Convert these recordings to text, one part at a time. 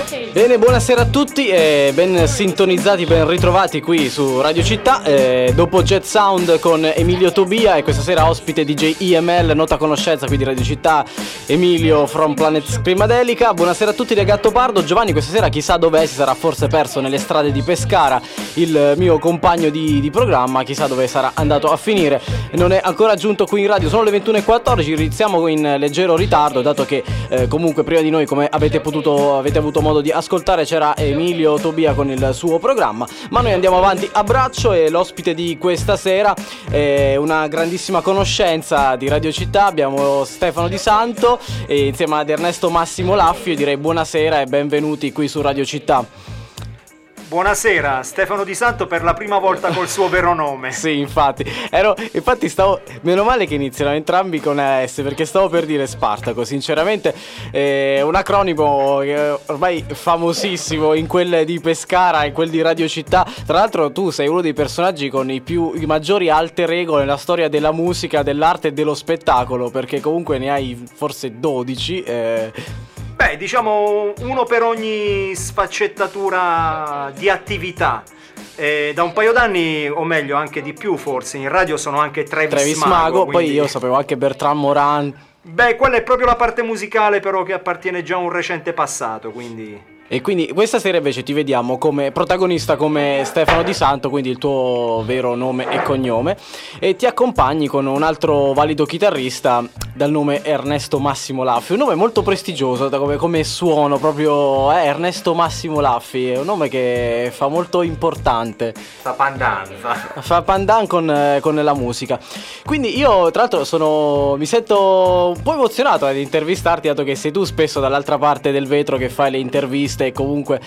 Bene, buonasera a tutti e ben sintonizzati, ben ritrovati qui su Radio Città. Dopo Jet Sound con Emilio Tobia e questa sera ospite DJ EML, nota conoscenza qui di Radio Città, Emilio from Planet Scrimadelica. Buonasera a tutti da Gattopardo. Giovanni questa sera chissà dov'è, si sarà forse perso nelle strade di Pescara, il mio compagno di programma, chissà dove sarà andato a finire. Non è ancora giunto qui in radio, sono le 21:14, iniziamo in leggero ritardo, dato che comunque prima di noi, come avete avuto modo di ascoltare, c'era Emilio Tobia con il suo programma, ma noi andiamo avanti a braccio e l'ospite di questa sera è una grandissima conoscenza di Radio Città. Abbiamo Stefano Di Santo e insieme ad Ernesto Massimo Laffio. Direi buonasera e benvenuti qui su Radio Città. Buonasera, Stefano Di Santo per la prima volta col suo vero nome. Sì, infatti stavo, meno male che iniziano entrambi con AS, perché stavo per dire Spartaco. Sinceramente un acronimo ormai famosissimo in quelle di Pescara e quel di Radio Città. Tra l'altro tu sei uno dei personaggi con i maggiori alter ego nella storia della musica, dell'arte e dello spettacolo, perché comunque ne hai forse 12. Beh, diciamo uno per ogni sfaccettatura di attività. Da un paio d'anni, o meglio anche di più forse, in radio sono anche Travis Mago, quindi... Poi io sapevo anche Bertrand Morin. Beh, quella è proprio la parte musicale però che appartiene già a un recente passato, quindi... E quindi questa sera invece ti vediamo come protagonista, come Stefano Di Santo, quindi il tuo vero nome e cognome, e ti accompagni con un altro valido chitarrista dal nome Ernesto Massimo Laffi, un nome molto prestigioso come suono proprio, Ernesto Massimo Laffi, è un nome che fa molto importante. Fa pandan con la musica. Quindi io tra l'altro mi sento un po' emozionato ad intervistarti, dato che sei tu spesso dall'altra parte del vetro che fai le interviste e comunque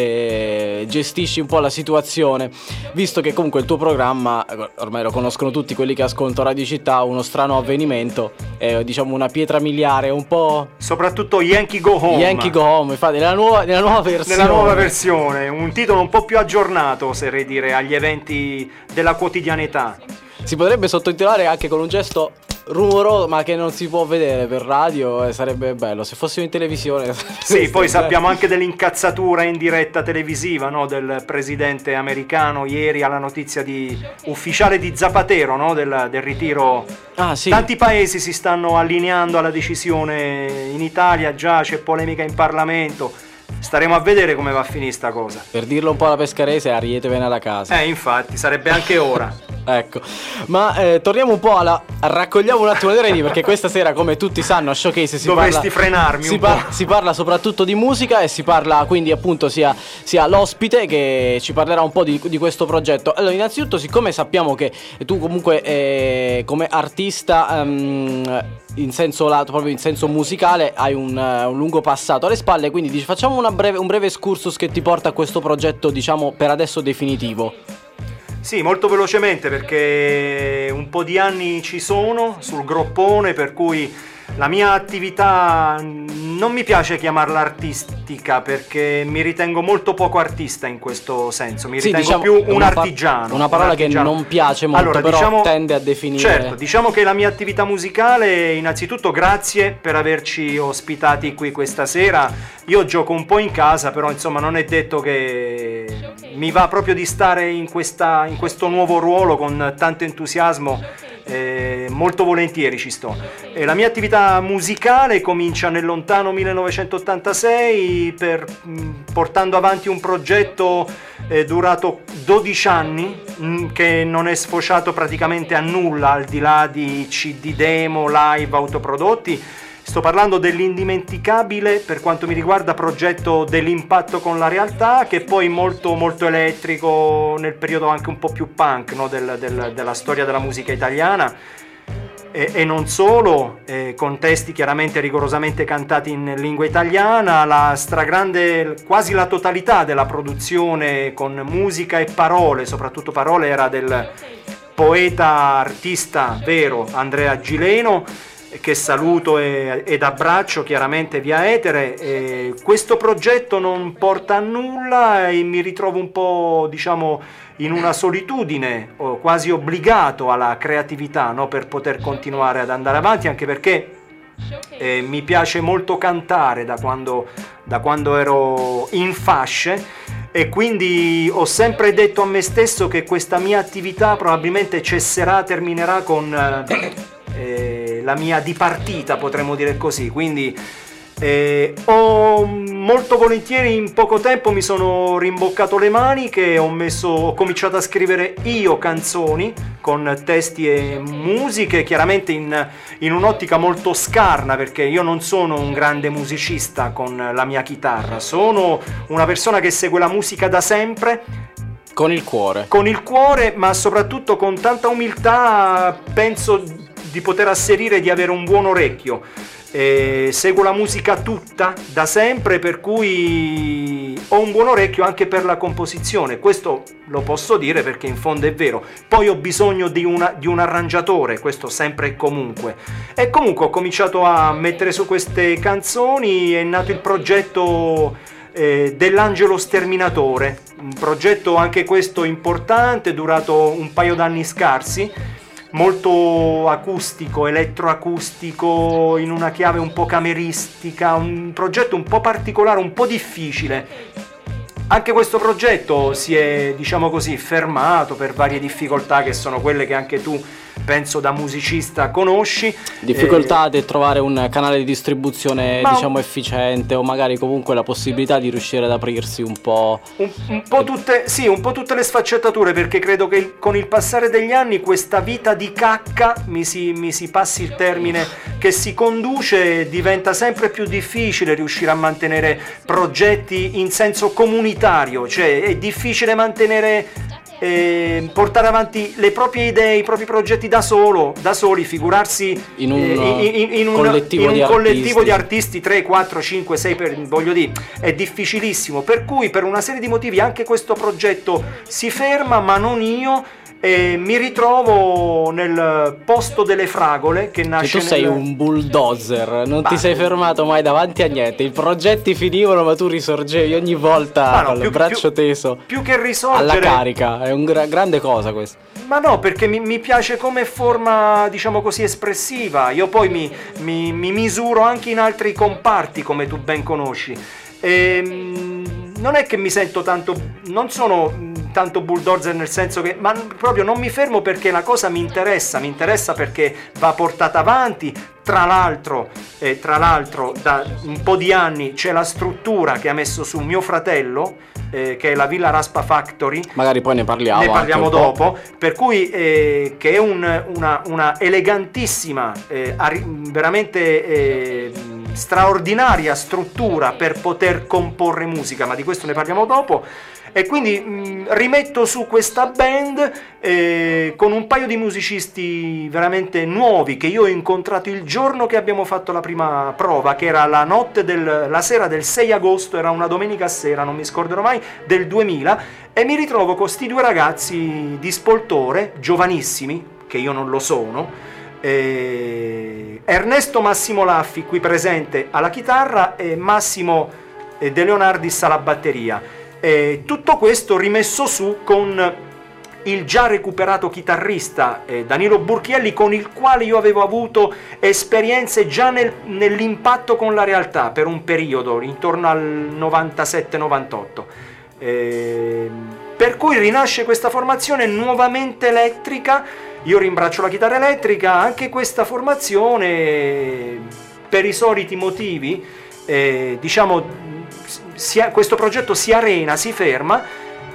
gestisci un po' la situazione, visto che comunque il tuo programma ormai lo conoscono tutti quelli che ascoltano Radio Città, uno strano avvenimento, diciamo una pietra miliare, un po' soprattutto Yankee Go Home, infatti nella nuova versione, un titolo un po' più aggiornato, oserei dire, agli eventi della quotidianità. Si potrebbe sottotitolare anche con un gesto rumoroso, ma che non si può vedere per radio, sarebbe bello se fossimo in televisione. Sì, poi sappiamo anche dell'incazzatura in diretta televisiva, no, del presidente americano ieri alla notizia ufficiale di Zapatero, no, del ritiro. Ah, sì. Tanti paesi si stanno allineando alla decisione, in Italia già c'è polemica in Parlamento. Staremo a vedere come va a finire sta cosa. Per dirlo un po' alla pescarese, arietevene alla casa. Infatti, sarebbe anche ora. Ecco, ma torniamo un po' raccogliamo un attimo le redini, perché questa sera, come tutti sanno, a Showcase si parla soprattutto di musica, e si parla quindi appunto sia l'ospite che ci parlerà un po' di questo progetto. Allora, innanzitutto, siccome sappiamo che tu comunque come artista in senso lato, proprio in senso musicale, hai un lungo passato alle spalle, quindi facciamo un breve excursus che ti porta a questo progetto, diciamo per adesso definitivo. Sì, molto velocemente, perché un po' di anni ci sono sul groppone, per cui la mia attività non mi piace chiamarla artistica, perché mi ritengo molto poco artista in questo senso, ritengo diciamo, più un artigiano. Una parola che non piace molto, allora, però tende a definire. Certo, diciamo che la mia attività musicale, innanzitutto grazie per averci ospitati qui questa sera. Io gioco un po' in casa, però insomma non è detto che mi va proprio di stare in questo nuovo ruolo con tanto entusiasmo. Molto volentieri ci sto. La mia attività musicale comincia nel lontano 1986 portando avanti un progetto durato 12 anni, che non è sfociato praticamente a nulla, al di là di CD demo, live, autoprodotti. Sto parlando dell'indimenticabile, per quanto mi riguarda, progetto dell'impatto con la realtà, che è poi molto molto elettrico nel periodo anche un po' più punk, no, della storia della musica italiana, e non solo, con testi chiaramente rigorosamente cantati in lingua italiana, la stragrande, quasi la totalità della produzione con musica e parole, soprattutto parole, era del poeta artista vero Andrea Gileno, che saluto ed abbraccio chiaramente via etere. Questo progetto non porta a nulla e mi ritrovo un po', diciamo, in una solitudine, quasi obbligato alla creatività, no? Per poter continuare ad andare avanti, anche perché Mi piace molto cantare da quando ero in fasce, e quindi ho sempre detto a me stesso che questa mia attività probabilmente terminerà con la mia dipartita, potremmo dire così. Quindi ho molto volentieri, in poco tempo mi sono rimboccato le maniche, ho cominciato a scrivere io canzoni con testi e musiche, chiaramente in un'ottica molto scarna, perché io non sono un grande musicista con la mia chitarra, sono una persona che segue la musica da sempre. Con il cuore, ma soprattutto con tanta umiltà. Penso di poter asserire di avere un buon orecchio. Seguo la musica tutta da sempre, per cui ho un buon orecchio anche per la composizione. Questo lo posso dire perché in fondo è vero. Poi ho bisogno di un arrangiatore, questo sempre e comunque. E comunque ho cominciato a mettere su queste canzoni, è nato il progetto dell'Angelo Sterminatore, un progetto anche questo importante, durato un paio d'anni scarsi, molto acustico, elettroacustico, in una chiave un po' cameristica, un progetto un po' particolare, un po' difficile. Anche questo progetto si è, diciamo così, fermato per varie difficoltà che sono quelle che anche tu, penso, da musicista conosci. Difficoltà di trovare un canale di distribuzione diciamo efficiente, o magari comunque la possibilità di riuscire ad aprirsi un po'. Un po' tutte le sfaccettature, perché credo che con il passare degli anni questa vita di cacca, mi si passi il termine, che si conduce, diventa sempre più difficile riuscire a mantenere progetti in senso comunitario, cioè è difficile portare avanti le proprie idee, i propri progetti da soli, figurarsi in un collettivo di artisti 3, 4, 5, 6, voglio dire, è difficilissimo, per cui per una serie di motivi anche questo progetto si ferma, ma non io. Mi ritrovo nel posto delle fragole, che nasce. Tu sei un bulldozer, non ti sei fermato mai davanti a niente. I progetti finivano, ma tu risorgevi ogni volta con il braccio teso. Più che risorgere, alla carica, è una grande cosa questa. Ma no, perché mi piace come forma, diciamo così, espressiva. Io poi mi misuro anche in altri comparti, come tu ben conosci. Non è che mi sento tanto, non sono tanto bulldozer nel senso che, ma proprio non mi fermo, perché la cosa mi interessa perché va portata avanti. Tra l'altro da un po' di anni c'è la struttura che ha messo su mio fratello, che è la Villa Raspa Factory. Magari poi ne parliamo dopo, per cui che è una elegantissima, veramente straordinaria struttura per poter comporre musica, ma di questo ne parliamo dopo. E quindi rimetto su questa band con un paio di musicisti veramente nuovi che io ho incontrato il giorno che abbiamo fatto la prima prova, che era la sera del 6 agosto, era una domenica sera, non mi scorderò mai, del 2000, e mi ritrovo con sti due ragazzi di Spoltore, giovanissimi, che io non lo sono, Ernesto Massimo Laffi qui presente alla chitarra e Massimo De Leonardis alla batteria. Tutto questo rimesso su con il già recuperato chitarrista Danilo Burchielli, con il quale io avevo avuto esperienze già nell'impatto con la realtà per un periodo intorno al 97-98, per cui rinasce questa formazione nuovamente elettrica. Io rimbraccio la chitarra elettrica, anche questa formazione per i soliti motivi, diciamo, questo progetto si arena, si ferma.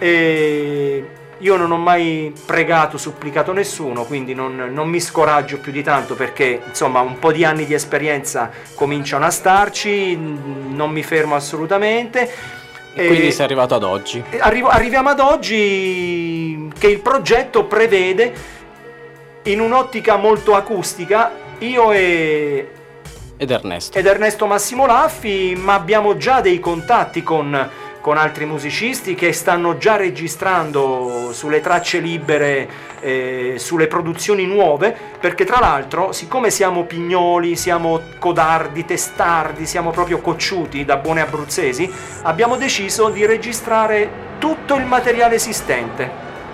Io non ho mai pregato, supplicato nessuno, quindi non mi scoraggio più di tanto, perché insomma un po' di anni di esperienza cominciano a starci, non mi fermo assolutamente. Quindi sei arrivato ad oggi. Arriviamo ad oggi, che il progetto prevede, in un'ottica molto acustica, io ed Ernesto Massimo Laffi, ma abbiamo già dei contatti con altri musicisti che stanno già registrando sulle tracce libere, sulle produzioni nuove, perché tra l'altro, siccome siamo pignoli, siamo codardi, testardi, siamo proprio cocciuti da buoni abruzzesi, abbiamo deciso di registrare tutto il materiale esistente.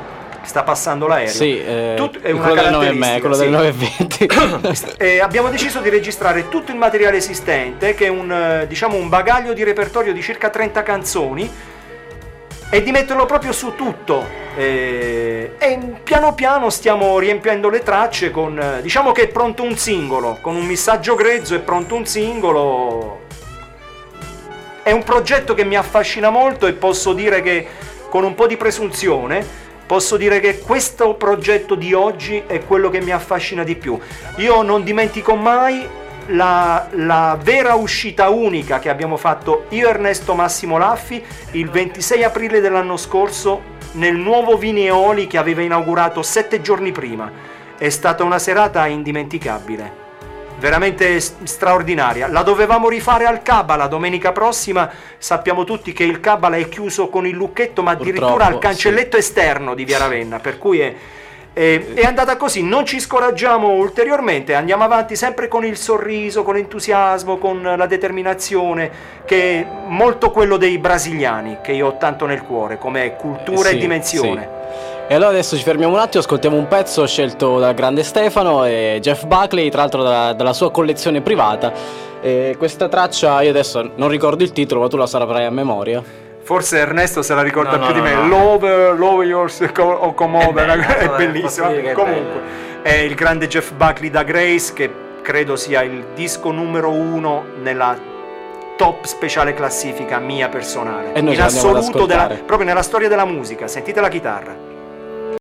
sta passando l'aereo. Sì, è una quello del 9 quello sì. del 9:20. Abbiamo deciso di registrare tutto il materiale esistente, che è un bagaglio di repertorio di circa 30 canzoni, e di metterlo proprio su tutto. E piano piano stiamo riempiendo le tracce con, diciamo che è pronto un singolo, con un missaggio grezzo è pronto un singolo. È un progetto che mi affascina molto e posso dire che, con un po' di presunzione, posso dire che questo progetto di oggi è quello che mi affascina di più. Io non dimentico mai la vera uscita unica che abbiamo fatto io e Ernesto Massimo Laffi il 26 aprile dell'anno scorso nel nuovo Vineoli che aveva inaugurato 7 giorni prima. È stata una serata indimenticabile, veramente straordinaria. La dovevamo rifare al Cabala domenica prossima. Sappiamo tutti che il Cabala è chiuso con il lucchetto, ma addirittura Purtroppo, al cancelletto esterno di Via Ravenna, per cui è andata così. Non ci scoraggiamo ulteriormente, andiamo avanti sempre con il sorriso, con l'entusiasmo, con la determinazione, che è molto quello dei brasiliani, che io ho tanto nel cuore come cultura e dimensione. Sì. E allora adesso ci fermiamo un attimo, ascoltiamo un pezzo scelto dal grande Stefano e Jeff Buckley, tra l'altro dalla sua collezione privata. E questa traccia, io adesso non ricordo il titolo, ma tu la saprai a memoria. Forse Ernesto se la ricorda più di me. No. Love Yours o Come Over, è bellissima. È Comunque è il grande Jeff Buckley da Grace, che credo sia il disco numero 1 nella top speciale classifica mia personale, E noi in ce l'andiamo ad assoluto ascoltare. proprio nella storia della musica. Sentite la chitarra.